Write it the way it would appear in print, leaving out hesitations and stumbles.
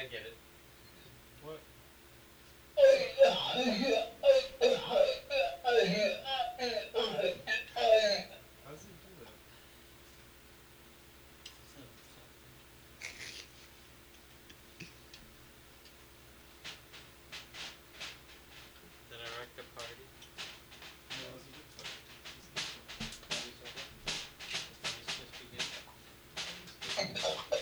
I get it. What? How does it do that? Did I wreck the party? No, it was a good part. It's this one. Party's over? The party's supposed to begin? Party's good.